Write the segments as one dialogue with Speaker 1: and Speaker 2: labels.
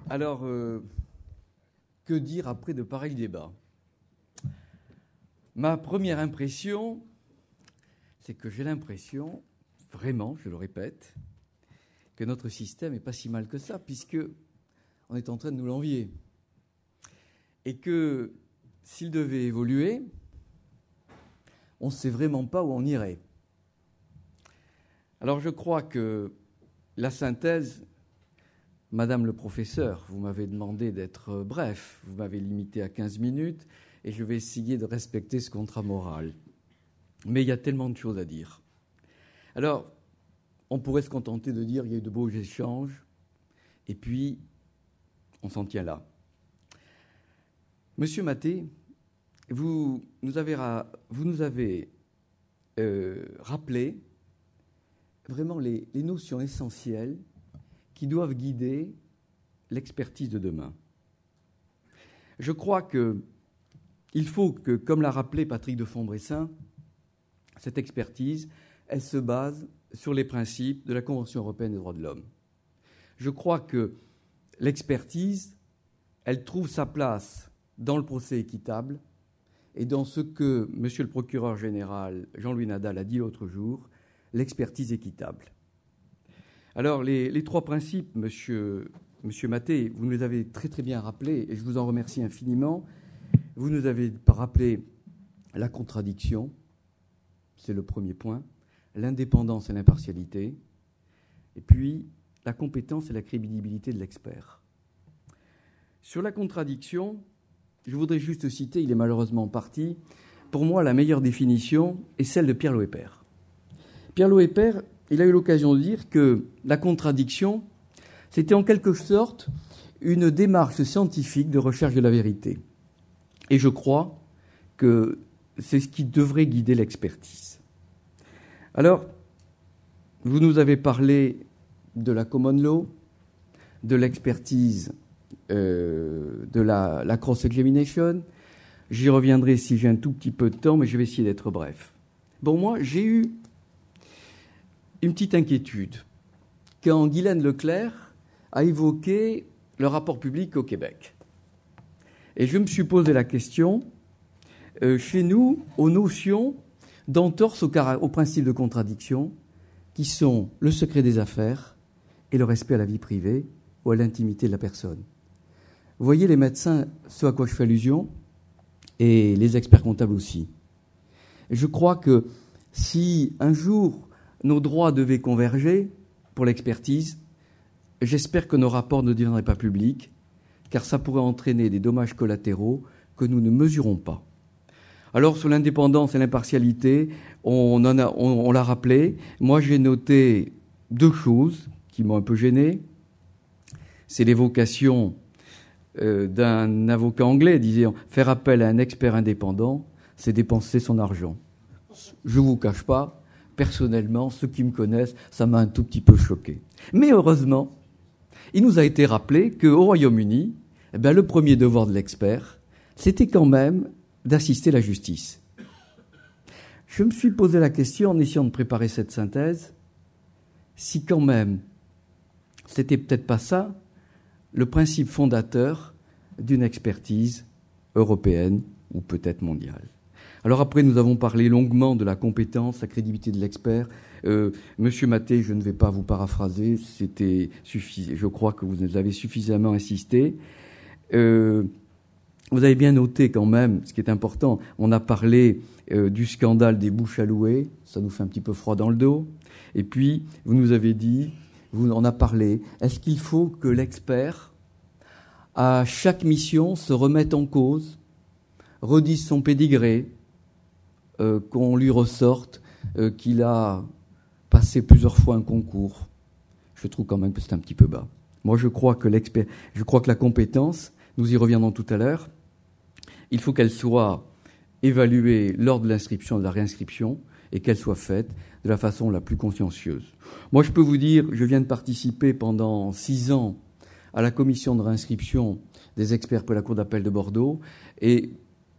Speaker 1: Alors, que dire après de pareils débats? Ma première impression, c'est que j'ai l'impression, vraiment, je le répète, que notre système n'est pas si mal que ça, puisqu'on est en train de nous l'envier. Et que s'il devait évoluer, on ne sait vraiment pas où on irait. Alors je crois que la synthèse, Madame le professeur, vous m'avez demandé d'être bref, vous m'avez limité à 15 minutes et je vais essayer de respecter ce contrat moral. Mais il y a tellement de choses à dire. Alors, on pourrait se contenter de dire qu'il y a eu de beaux échanges et puis on s'en tient là. Monsieur Maté, vous nous avez rappelé vraiment les notions essentielles qui doivent guider l'expertise de demain. Je crois qu'il faut que, comme l'a rappelé Patrick de Fontbressin, cette expertise, elle se base sur les principes de la Convention européenne des droits de l'homme. Je crois que l'expertise, elle trouve sa place dans le procès équitable et dans ce que monsieur le procureur général Jean-Louis Nadal a dit l'autre jour, l'expertise équitable. Alors, les trois principes, monsieur Maté, vous nous les avez très très bien rappelés et je vous en remercie infiniment. Vous nous avez rappelé la contradiction, c'est le premier point, l'indépendance et l'impartialité, et puis la compétence et la crédibilité de l'expert. Sur la contradiction, je voudrais juste citer, il est malheureusement parti, pour moi la meilleure définition est celle de Pierre Loeper. Pierre Loeper, il a eu l'occasion de dire que la contradiction, c'était en quelque sorte une démarche scientifique de recherche de la vérité. Et je crois que c'est ce qui devrait guider l'expertise. Alors, vous nous avez parlé de la common law, de l'expertise de la cross-examination. J'y reviendrai si j'ai un tout petit peu de temps, mais je vais essayer d'être bref. Bon, moi, j'ai eu une petite inquiétude quand Guylaine Leclerc a évoqué le rapport public au Québec. Et je me suis posé la question, chez nous, aux notions d'entorse au principe de contradiction, qui sont le secret des affaires et le respect à la vie privée ou à l'intimité de la personne. Vous voyez, les médecins, ce à quoi je fais allusion, et les experts comptables aussi. Et je crois que si un jour nos droits devaient converger pour l'expertise, j'espère que nos rapports ne deviendraient pas publics, car ça pourrait entraîner des dommages collatéraux que nous ne mesurons pas. Alors, sur l'indépendance et l'impartialité, on l'a rappelé. Moi, j'ai noté deux choses qui m'ont un peu gêné. C'est l'évocation d'un avocat anglais disant « faire appel à un expert indépendant, c'est dépenser son argent ». Je ne vous cache pas, personnellement, ceux qui me connaissent, ça m'a un tout petit peu choqué. Mais heureusement, il nous a été rappelé qu'au Royaume-Uni, le premier devoir de l'expert, c'était quand même d'assister la justice. Je me suis posé la question, en essayant de préparer cette synthèse, si quand même, c'était peut-être pas ça, le principe fondateur d'une expertise européenne ou peut-être mondiale. Alors après, nous avons parlé longuement de la compétence, la crédibilité de l'expert. Monsieur Maté, je ne vais pas vous paraphraser, c'était suffisant. Je crois que vous avez suffisamment insisté. Vous avez bien noté quand même, ce qui est important, on a parlé du scandale des bouches à louer, ça nous fait un petit peu froid dans le dos. Et puis, vous nous avez dit, vous en a parlé, est-ce qu'il faut que l'expert, à chaque mission, se remette en cause, redise son pédigré, qu'on lui ressorte qu'il a passé plusieurs fois un concours? Je trouve quand même que c'est un petit peu bas. Moi, je crois que la compétence, nous y reviendrons tout à l'heure, il faut qu'elle soit évaluée lors de l'inscription, de la réinscription, et qu'elle soit faite de la façon la plus consciencieuse. Moi, je peux vous dire, je viens de participer pendant 6 ans à la commission de réinscription des experts pour la Cour d'appel de Bordeaux, et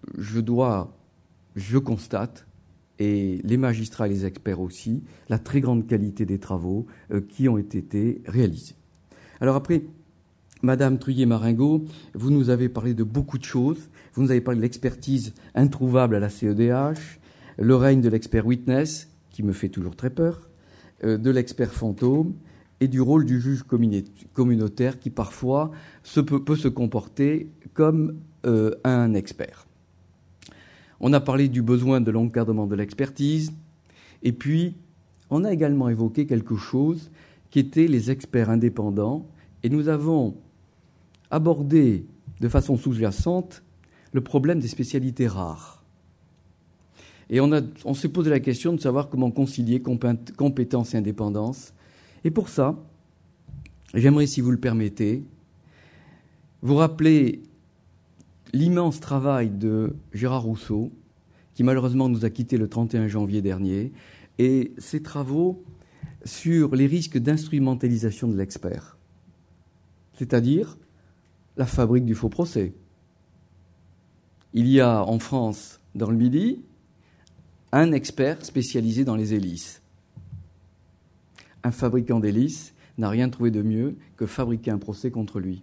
Speaker 1: je constate, et les magistrats et les experts aussi, la très grande qualité des travaux qui ont été réalisés. Alors après, Madame Truyer-Maringot, vous nous avez parlé de beaucoup de choses. Vous nous avez parlé de l'expertise introuvable à la CEDH, le règne de l'expert witness, qui me fait toujours très peur, de l'expert fantôme, et du rôle du juge communautaire qui parfois peut se comporter comme un expert. On a parlé du besoin de l'encadrement de l'expertise, et puis on a également évoqué quelque chose qui était les experts indépendants, et nous avons abordé de façon sous-jacente le problème des spécialités rares. Et on s'est posé la question de savoir comment concilier compétence et indépendance. Et pour ça, j'aimerais, si vous le permettez, vous rappeler l'immense travail de Gérard Rousseau, qui malheureusement nous a quittés le 31 janvier dernier, et ses travaux sur les risques d'instrumentalisation de l'expert, c'est-à-dire la fabrique du faux procès. Il y a en France, dans le Midi, un expert spécialisé dans les hélices. Un fabricant d'hélices n'a rien trouvé de mieux que fabriquer un procès contre lui.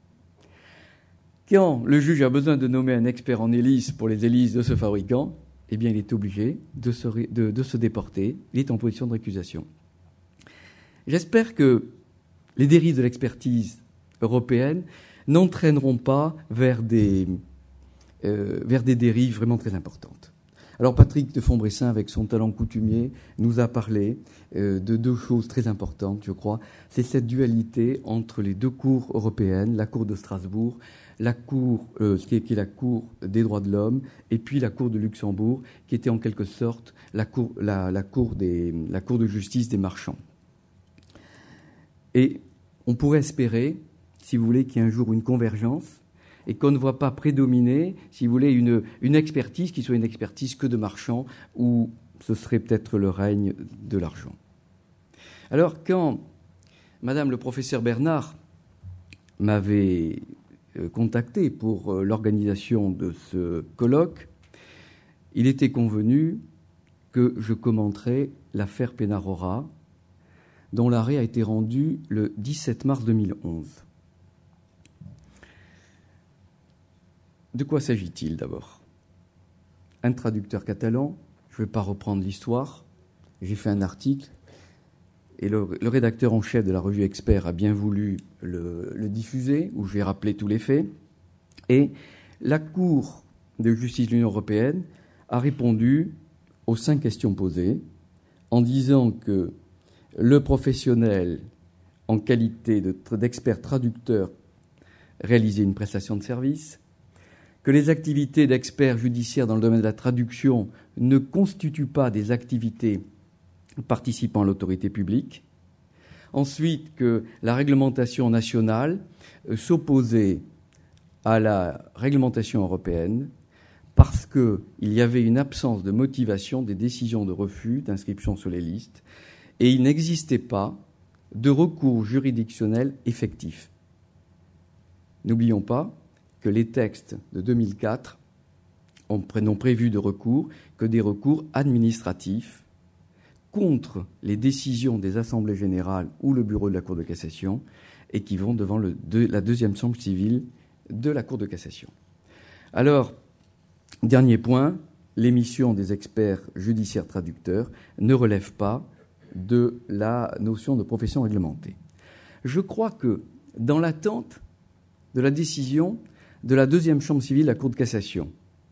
Speaker 1: Quand le juge a besoin de nommer un expert en hélices pour les hélices de ce fabricant, eh bien, il est obligé de se déporter. Il est en position de récusation. J'espère que les dérives de l'expertise européenne n'entraîneront pas vers des dérives vraiment très importantes. Alors Patrick de Fontbressin, avec son talent coutumier, nous a parlé de deux choses très importantes, je crois. C'est cette dualité entre les deux cours européennes, la Cour de Strasbourg, la Cour, qui est la Cour des droits de l'homme, et puis la Cour de Luxembourg, qui était en quelque sorte la cour de justice des marchands. Et on pourrait espérer, si vous voulez, qu'il y ait un jour une convergence, et qu'on ne voit pas prédominer, si vous voulez, une expertise qui soit une expertise que de marchands, où ce serait peut-être le règne de l'argent. Alors, quand Madame le professeur Bernard m'avait contacté pour l'organisation de ce colloque, il était convenu que je commenterais l'affaire Pénarora, dont l'arrêt a été rendu le 17 mars 2011. De quoi s'agit-il d'abord ? Un traducteur catalan, je ne vais pas reprendre l'histoire, j'ai fait un article, et le rédacteur en chef de la revue Expert a bien voulu le diffuser, où j'ai rappelé tous les faits, et la Cour de justice de l'Union européenne a répondu aux 5 questions posées, en disant que le professionnel, en qualité d'expert traducteur, réalisait une prestation de service, que les activités d'experts judiciaires dans le domaine de la traduction ne constituent pas des activités participant à l'autorité publique. Ensuite, que la réglementation nationale s'opposait à la réglementation européenne parce qu'il y avait une absence de motivation des décisions de refus d'inscription sur les listes et il n'existait pas de recours juridictionnel effectif. N'oublions pas que les textes de 2004 n'ont prévu de recours que des recours administratifs contre les décisions des assemblées générales ou le bureau de la Cour de cassation et qui vont devant la deuxième chambre civile de la Cour de cassation. Alors, dernier point, l'émission des experts judiciaires traducteurs ne relève pas de la notion de profession réglementée. Je crois que dans l'attente de la décision de la deuxième chambre civile de la Cour de cassation,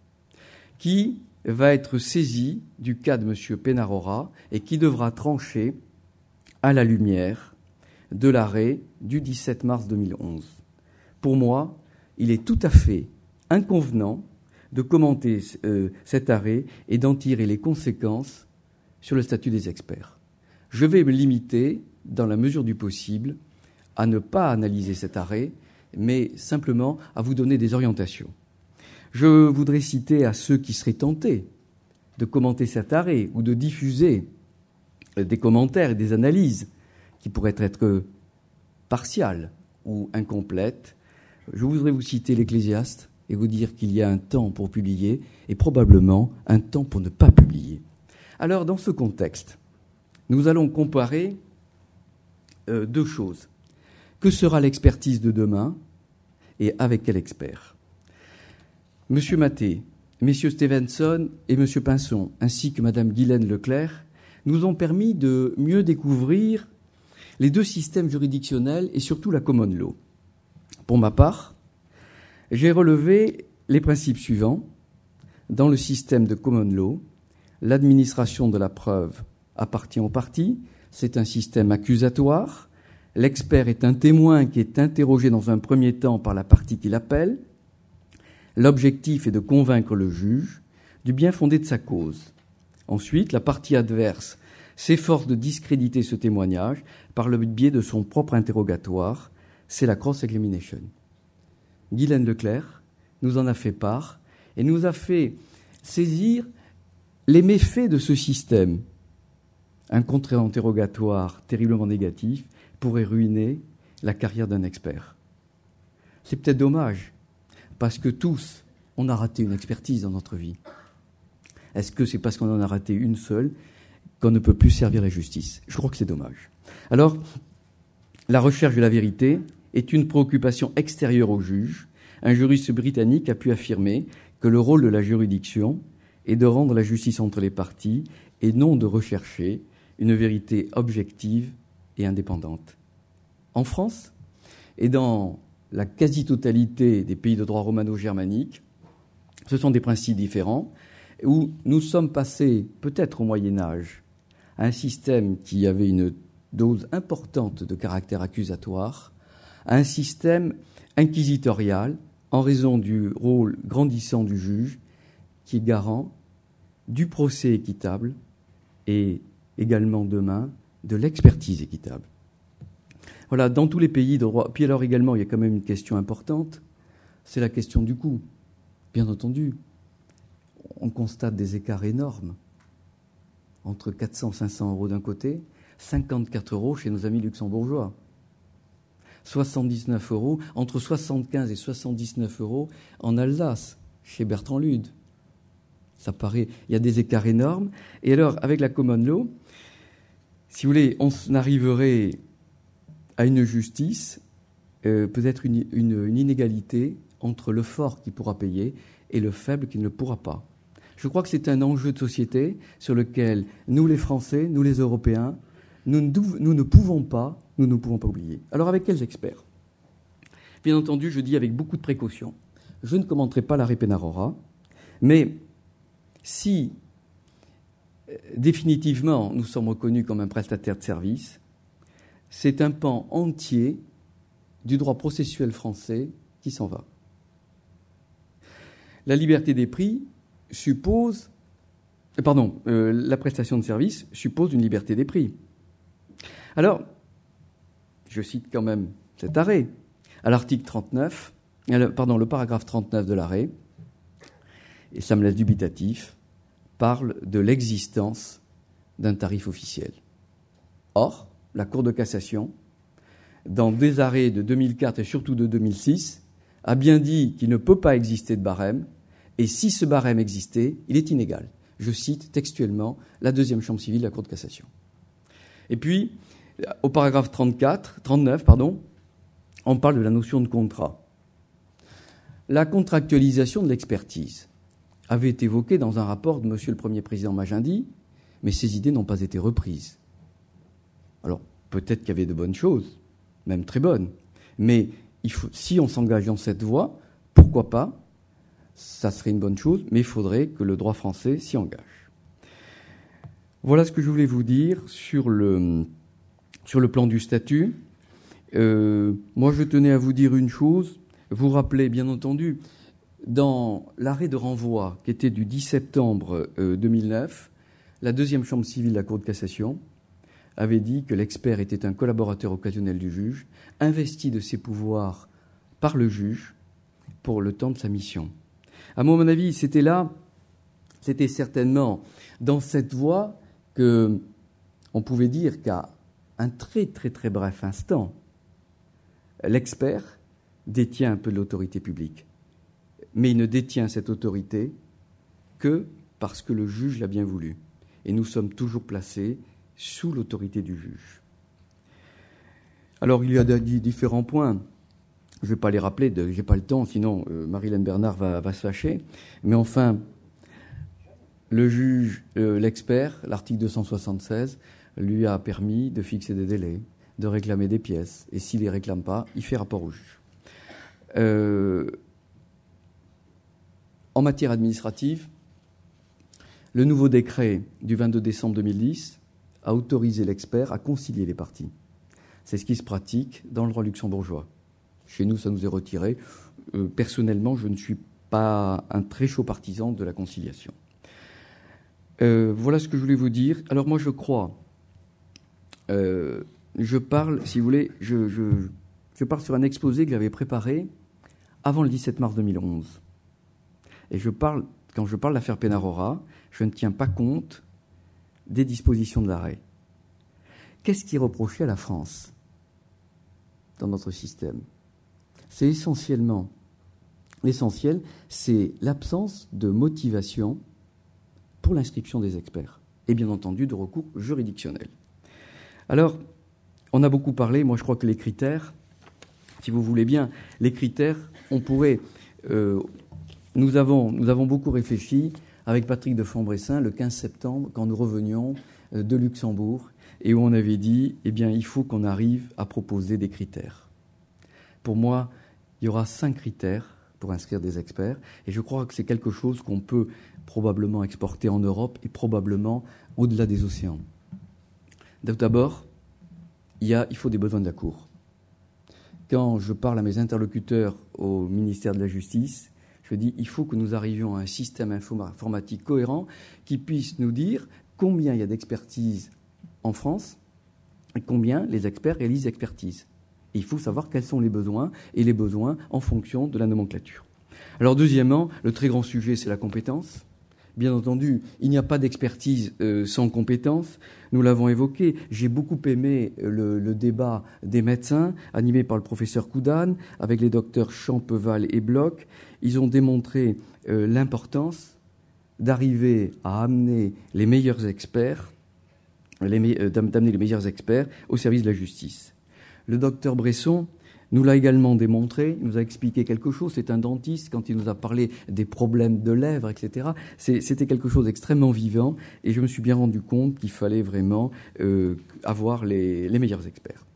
Speaker 1: qui va être saisie du cas de M. Pénarora et qui devra trancher à la lumière de l'arrêt du 17 mars 2011. Pour moi, il est tout à fait inconvenant de commenter cet arrêt et d'en tirer les conséquences sur le statut des experts. Je vais me limiter, dans la mesure du possible, à ne pas analyser cet arrêt, mais simplement à vous donner des orientations. Je voudrais citer à ceux qui seraient tentés de commenter cet arrêt ou de diffuser des commentaires et des analyses qui pourraient être partiales ou incomplètes. Je voudrais vous citer l'Ecclésiaste et vous dire qu'il y a un temps pour publier et probablement un temps pour ne pas publier. Alors, dans ce contexte, nous allons comparer deux choses. Que sera l'expertise de demain et avec quel expert? Monsieur Maté, Messieurs Stevenson et Monsieur Pinson, ainsi que Madame Guylaine Leclerc, nous ont permis de mieux découvrir les deux systèmes juridictionnels et surtout la common law. Pour ma part, j'ai relevé les principes suivants. Dans le système de common law, l'administration de la preuve appartient aux parties, c'est un système accusatoire, l'expert est un témoin qui est interrogé dans un premier temps par la partie qui l'appelle, l'objectif est de convaincre le juge du bien fondé de sa cause. Ensuite, la partie adverse s'efforce de discréditer ce témoignage par le biais de son propre interrogatoire, c'est la cross-examination. Guylaine Leclerc nous en a fait part et nous a fait saisir les méfaits de ce système. Un contre-interrogatoire terriblement négatif pourrait ruiner la carrière d'un expert. C'est peut-être dommage, parce que tous, on a raté une expertise dans notre vie. Est-ce que c'est parce qu'on en a raté une seule qu'on ne peut plus servir la justice? Je crois que c'est dommage. Alors, la recherche de la vérité est une préoccupation extérieure au juge. Un juriste britannique a pu affirmer que le rôle de la juridiction est de rendre la justice entre les parties et non de rechercher une vérité objective et indépendante. En France et dans la quasi-totalité des pays de droit romano-germanique, ce sont des principes différents où nous sommes passés, peut-être au Moyen-Âge, à un système qui avait une dose importante de caractère accusatoire, à un système inquisitorial en raison du rôle grandissant du juge qui est garant du procès équitable et également demain de l'expertise équitable. Voilà, dans tous les pays de droit. Puis alors également, il y a quand même une question importante, c'est la question du coût. Bien entendu, on constate des écarts énormes entre 400 et 500 euros d'un côté, 54 euros chez nos amis luxembourgeois. 79 euros, entre 75 et 79 euros en Alsace, chez Bertrand Lude. Ça paraît, il y a des écarts énormes. Et alors, avec la common law, si vous voulez, on arriverait à une justice, peut-être une inégalité entre le fort qui pourra payer et le faible qui ne le pourra pas. Je crois que c'est un enjeu de société sur lequel nous, les Français, nous, les Européens, nous ne pouvons pas oublier. Alors, avec quels experts? Bien entendu, je dis avec beaucoup de précaution. Je ne commenterai pas l'arrêt Penarora, mais si définitivement nous sommes reconnus comme un prestataire de service, c'est un pan entier du droit processuel français qui s'en va. La liberté des prix suppose... la prestation de service suppose une liberté des prix. Alors, je cite quand même cet arrêt. À l'article 39, le paragraphe 39 de l'arrêt, et ça me laisse dubitatif, parle de l'existence d'un tarif officiel. Or, la Cour de cassation, dans des arrêts de 2004 et surtout de 2006, a bien dit qu'il ne peut pas exister de barème, et si ce barème existait, il est inégal. Je cite textuellement la deuxième chambre civile de la Cour de cassation. Et puis, au paragraphe 39, on parle de la notion de contrat. La contractualisation de l'expertise avait été évoquée dans un rapport de Monsieur le Premier Président Magendie, mais ces idées n'ont pas été reprises. Alors, peut-être qu'il y avait de bonnes choses, même très bonnes, mais si on s'engage dans cette voie, pourquoi pas? Ça serait une bonne chose, mais il faudrait que le droit français s'y engage. Voilà ce que je voulais vous dire sur le plan du statut. Moi, je tenais à vous dire une chose. Vous rappelez, bien entendu, dans l'arrêt de renvoi qui était du 10 septembre 2009, la deuxième chambre civile de la Cour de cassation avait dit que l'expert était un collaborateur occasionnel du juge, investi de ses pouvoirs par le juge pour le temps de sa mission. À mon avis, c'était certainement dans cette voie qu'on pouvait dire qu'à un très très très bref instant, l'expert détient un peu de l'autorité publique. Mais il ne détient cette autorité que parce que le juge l'a bien voulu. Et nous sommes toujours placés sous l'autorité du juge. Alors, il y a différents points. Je ne vais pas les rappeler, je n'ai pas le temps, sinon Marie-Hélène Bernard va se fâcher. Mais enfin, le juge, l'expert, l'article 276, lui a permis de fixer des délais, de réclamer des pièces. Et s'il ne les réclame pas, il fait rapport au juge. En matière administrative, le nouveau décret du 22 décembre 2010 a autorisé l'expert à concilier les parties. C'est ce qui se pratique dans le droit luxembourgeois. Chez nous, ça nous est retiré. Personnellement, je ne suis pas un très chaud partisan de la conciliation. Voilà ce que je voulais vous dire. Alors moi, je crois, je parle, si vous voulez, je pars sur un exposé que j'avais préparé avant le 17 mars 2011. Et quand je parle d'affaire Penarora, je ne tiens pas compte des dispositions de l'arrêt. Qu'est-ce qui est reproché à la France dans notre système? C'est l'essentiel, c'est l'absence de motivation pour l'inscription des experts et bien entendu de recours juridictionnel. Alors, on a beaucoup parlé, moi je crois que les critères, si vous voulez bien, les critères, on pourrait... Nous avons beaucoup réfléchi avec Patrick de Fambressin le 15 septembre quand nous revenions de Luxembourg et où on avait dit, eh bien, il faut qu'on arrive à proposer des critères. Pour moi, il y aura 5 critères pour inscrire des experts et je crois que c'est quelque chose qu'on peut probablement exporter en Europe et probablement au-delà des océans. D'abord, il faut des besoins de la Cour. Quand je parle à mes interlocuteurs au ministère de la Justice, je dis il faut que nous arrivions à un système informatique cohérent qui puisse nous dire combien il y a d'expertise en France et combien les experts réalisent l'expertise. Il faut savoir quels sont les besoins et les besoins en fonction de la nomenclature. Alors deuxièmement, le très grand sujet, c'est la compétence. Bien entendu, il n'y a pas d'expertise sans compétence. Nous l'avons évoqué. J'ai beaucoup aimé le débat des médecins animé par le professeur Koudane avec les docteurs Champeval et Bloch. Ils ont démontré l'importance d'arriver à amener les meilleurs experts, d'amener les meilleurs experts au service de la justice. Le docteur Bresson nous l'a également démontré, il nous a expliqué quelque chose. C'est un dentiste, quand il nous a parlé des problèmes de lèvres, etc., c'était quelque chose d'extrêmement vivant et je me suis bien rendu compte qu'il fallait vraiment avoir les meilleurs experts.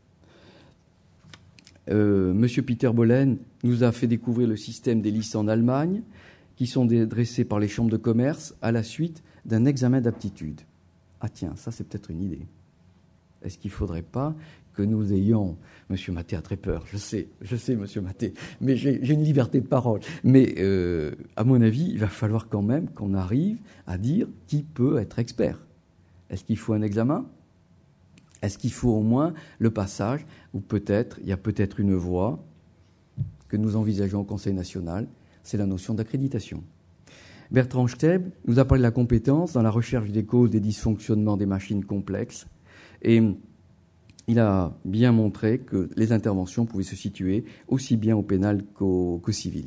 Speaker 1: Monsieur Peter Bollen nous a fait découvrir le système des listes en Allemagne qui sont dressées par les chambres de commerce à la suite d'un examen d'aptitude. Ah tiens, ça c'est peut-être une idée. Est-ce qu'il ne faudrait pas que nous ayons... Monsieur Maté a très peur, je sais, Monsieur Maté, mais j'ai une liberté de parole. Mais à mon avis, il va falloir quand même qu'on arrive à dire qui peut être expert. Est-ce qu'il faut un examen ? Est-ce qu'il faut au moins le passage ? Ou peut-être, il y a peut-être une voie que nous envisageons au Conseil national, c'est la notion d'accréditation. Bertrand Steb nous a parlé de la compétence dans la recherche des causes des dysfonctionnements des machines complexes. Et il a bien montré que les interventions pouvaient se situer aussi bien au pénal qu'au civil.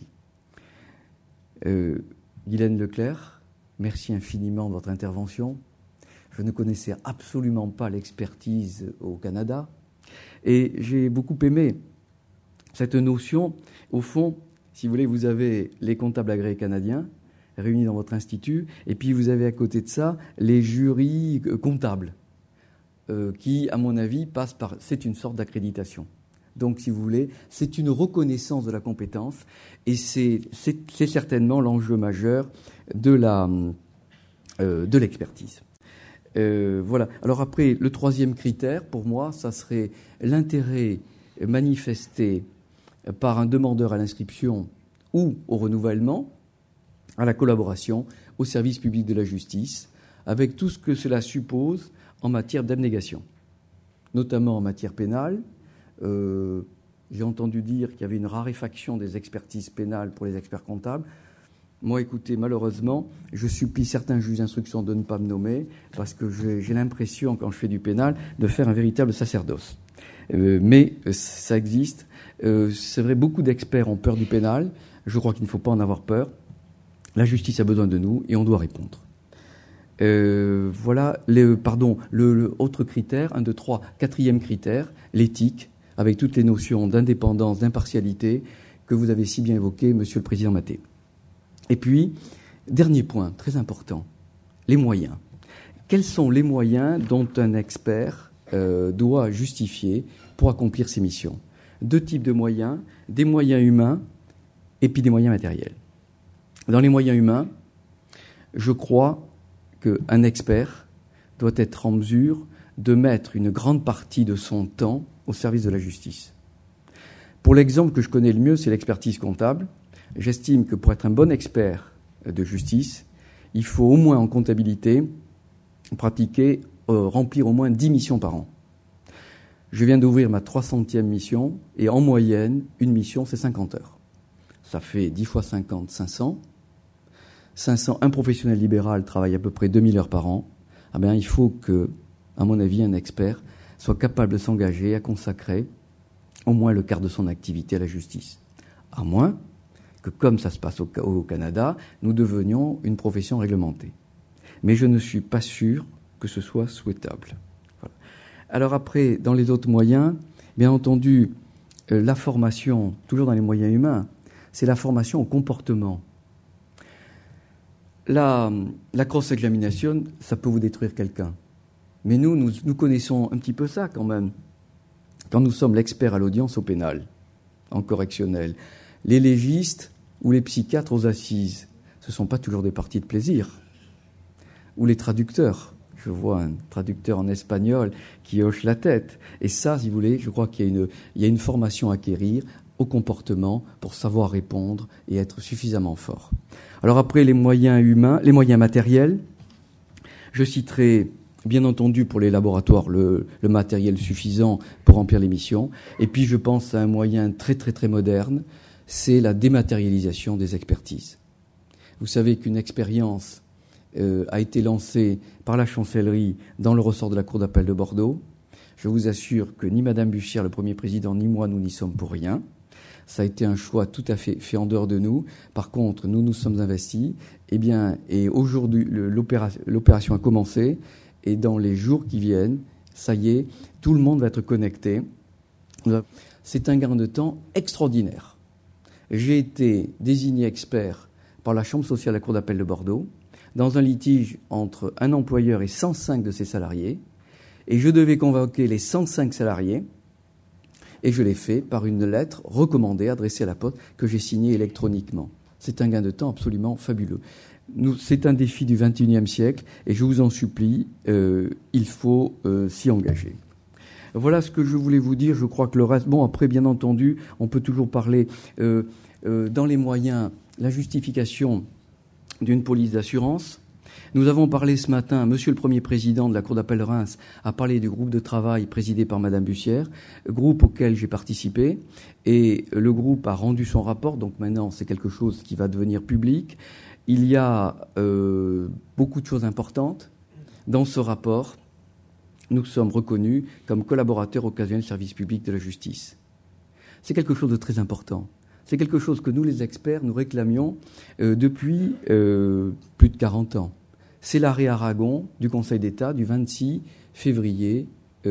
Speaker 1: Guylaine Leclerc, merci infiniment de votre intervention. Je ne connaissais absolument pas l'expertise au Canada. Et j'ai beaucoup aimé cette notion. Au fond, si vous voulez, vous avez les comptables agréés canadiens réunis dans votre institut, et puis vous avez à côté de ça les jurys comptables. Qui, à mon avis, passe par... C'est une sorte d'accréditation. Donc, si vous voulez, c'est une reconnaissance de la compétence et c'est certainement l'enjeu majeur de l'expertise. Voilà. Alors après, le troisième critère, pour moi, ça serait l'intérêt manifesté par un demandeur à l'inscription ou au renouvellement, à la collaboration, au service public de la justice, avec tout ce que cela suppose en matière d'abnégation, notamment en matière pénale. J'ai entendu dire qu'il y avait une raréfaction des expertises pénales pour les experts comptables. Moi, écoutez, malheureusement, je supplie certains juges d'instruction de ne pas me nommer parce que j'ai l'impression, quand je fais du pénal, de faire un véritable sacerdoce. Mais ça existe. C'est vrai, beaucoup d'experts ont peur du pénal. Je crois qu'il ne faut pas en avoir peur. La justice a besoin de nous et on doit répondre. Voilà, le autre critère, 1, 2, 3, quatrième critère, l'éthique. avec toutes les notions d'indépendance, d'impartialité que vous avez si bien évoquées, Monsieur le Président Maté. Et puis, dernier point, très important, les moyens. Quels sont les moyens dont un expert doit justifier pour accomplir ses missions? Deux types de moyens, des moyens humains et puis des moyens matériels. Dans les moyens humains, je crois qu'un expert doit être en mesure de mettre une grande partie de son temps au service de la justice. Pour l'exemple que je connais le mieux, c'est l'expertise comptable. J'estime que pour être un bon expert de justice, il faut au moins en comptabilité remplir au moins 10 missions par an. Je viens d'ouvrir ma 300e mission et en moyenne, une mission, c'est 50 heures. Ça fait 10 fois 50, 500. 500, un professionnel libéral travaille à peu près 2000 heures par an. Ah bien, il faut que, à mon avis, un expert soit capable de s'engager à consacrer au moins le quart de son activité à la justice. À moins que, comme ça se passe au Canada, nous devenions une profession réglementée. Mais je ne suis pas sûr que ce soit souhaitable. Voilà. Alors après, dans les autres moyens, bien entendu, la formation, toujours dans les moyens humains, c'est la formation au comportement. La cross-examination, ça peut vous détruire quelqu'un. Mais nous connaissons un petit peu ça quand même. Quand nous sommes l'expert à l'audience au pénal, en correctionnel, les légistes ou les psychiatres aux assises, ce ne sont pas toujours des parties de plaisir. Ou les traducteurs. Je vois un traducteur en espagnol qui hoche la tête. Et ça, si vous voulez, je crois qu'il y a une formation à acquérir au comportement pour savoir répondre et être suffisamment fort. Alors après, les moyens humains, les moyens matériels, je citerai bien entendu pour les laboratoires le matériel suffisant pour remplir les missions. Et puis je pense à un moyen très très très moderne, c'est la dématérialisation des expertises. Vous savez qu'une expérience a été lancée par la chancellerie dans le ressort de la Cour d'appel de Bordeaux. Je vous assure que ni Madame Bussière, le premier président, ni moi, nous n'y sommes pour rien. Ça a été un choix tout à fait en dehors de nous. Par contre, nous nous sommes investis. Et aujourd'hui, l'opération a commencé. Et dans les jours qui viennent, ça y est, tout le monde va être connecté. C'est un gain de temps extraordinaire. J'ai été désigné expert par la Chambre sociale de la Cour d'appel de Bordeaux dans un litige entre un employeur et 105 de ses salariés. Et je devais convoquer les 105 salariés. Et je l'ai fait par une lettre recommandée adressée à la Poste que j'ai signée électroniquement. C'est un gain de temps absolument fabuleux. C'est un défi du XXIe siècle et je vous en supplie, il faut s'y engager. Voilà ce que je voulais vous dire. Je crois que le reste... Bon, après, bien entendu, on peut toujours parler dans les moyens, la justification d'une police d'assurance. Nous avons parlé ce matin, Monsieur le Premier Président de la Cour d'appel de Reims a parlé du groupe de travail présidé par Madame Bussière, groupe auquel j'ai participé, et le groupe a rendu son rapport, donc maintenant c'est quelque chose qui va devenir public. Il y a beaucoup de choses importantes. Dans ce rapport, nous sommes reconnus comme collaborateurs occasionnels du service public de la justice. C'est quelque chose de très important. C'est quelque chose que nous, les experts, nous réclamions depuis plus de 40 ans. C'est l'arrêt Aragon du Conseil d'État du 26 février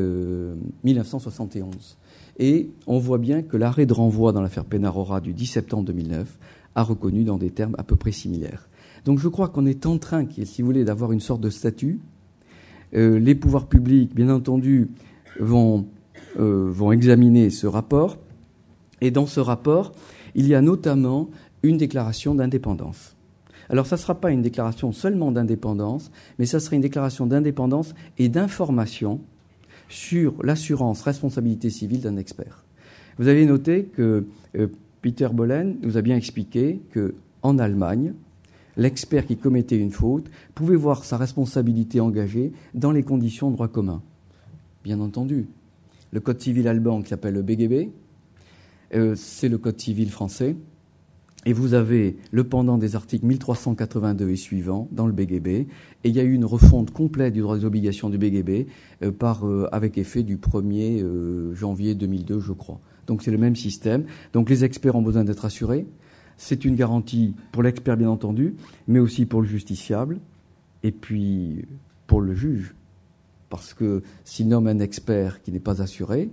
Speaker 1: 1971. Et on voit bien que l'arrêt de renvoi dans l'affaire Penarora du 10 septembre 2009 a reconnu dans des termes à peu près similaires. Donc je crois qu'on est en train, si vous voulez, d'avoir une sorte de statut. Les pouvoirs publics, bien entendu, vont examiner ce rapport. Et dans ce rapport, il y a notamment une déclaration d'indépendance. Alors ça ne sera pas une déclaration seulement d'indépendance, mais ça sera une déclaration d'indépendance et d'information sur l'assurance responsabilité civile d'un expert. Vous avez noté que Peter Bollen nous a bien expliqué qu'en Allemagne, l'expert qui commettait une faute pouvait voir sa responsabilité engagée dans les conditions de droit commun. Bien entendu, le code civil allemand qui s'appelle le BGB, c'est le code civil français, et vous avez le pendant des articles 1382 et suivants dans le BGB, et il y a eu une refonte complète du droit des obligations du BGB avec effet du 1er janvier 2002, je crois. Donc c'est le même système. Donc les experts ont besoin d'être assurés. C'est une garantie pour l'expert, bien entendu, mais aussi pour le justiciable, et puis pour le juge. Parce que s'il nomme un expert qui n'est pas assuré,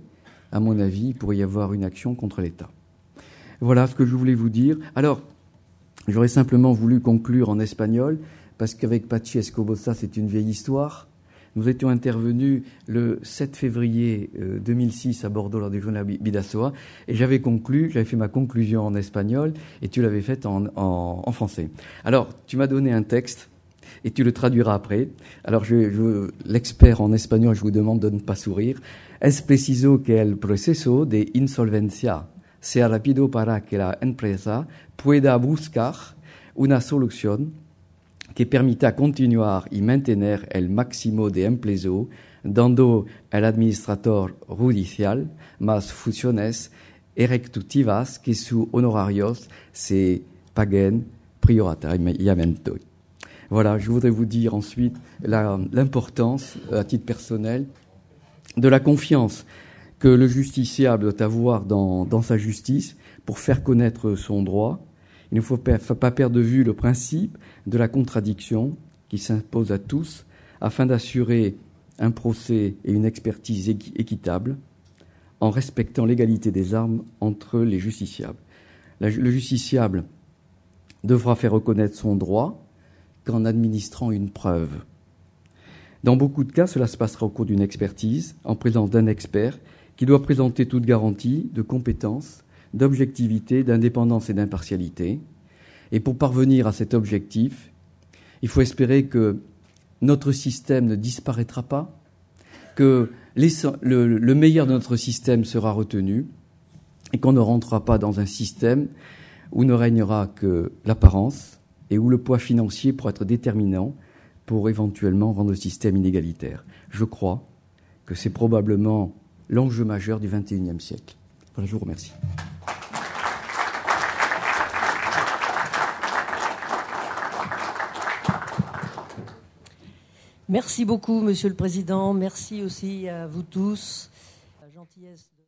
Speaker 1: à mon avis, il pourrait y avoir une action contre l'État. Voilà ce que je voulais vous dire. Alors, j'aurais simplement voulu conclure en espagnol, parce qu'avec Patxi Escobosa, c'est une vieille histoire. Nous étions intervenus le 7 février 2006 à Bordeaux lors du journal Bidasoa, et j'avais fait ma conclusion en espagnol, et tu l'avais faite en français. Alors, tu m'as donné un texte, et tu le traduiras après. Alors, l'expert en espagnol, je vous demande de ne pas sourire. Es preciso que el proceso de insolvencia sea rápido para que la empresa pueda buscar una solución que permita continuar y mantener el máximo de empleos, dando al administrador judicial más funciones ejecutivas que sus honorarios se paguen prioritariamente. Voilà, je voudrais vous dire ensuite l'importance, à titre personnel, de la confiance que le justiciable doit avoir dans sa justice pour faire connaître son droit. Il ne faut pas perdre de vue le principe de la contradiction qui s'impose à tous afin d'assurer un procès et une expertise équitable en respectant l'égalité des armes entre les justiciables. Le justiciable devra faire reconnaître son droit qu'en administrant une preuve. Dans beaucoup de cas, cela se passera au cours d'une expertise, en présence d'un expert qui doit présenter toute garantie de compétence, d'objectivité, d'indépendance et d'impartialité. Et pour parvenir à cet objectif, il faut espérer que notre système ne disparaîtra pas, que le meilleur de notre système sera retenu et qu'on ne rentrera pas dans un système où ne régnera que l'apparence et où le poids financier pourra être déterminant pour éventuellement rendre le système inégalitaire. Je crois que c'est probablement l'enjeu majeur du XXIe siècle. Voilà, je vous remercie.
Speaker 2: Merci beaucoup, Monsieur le Président. Merci aussi à vous tous. La gentillesse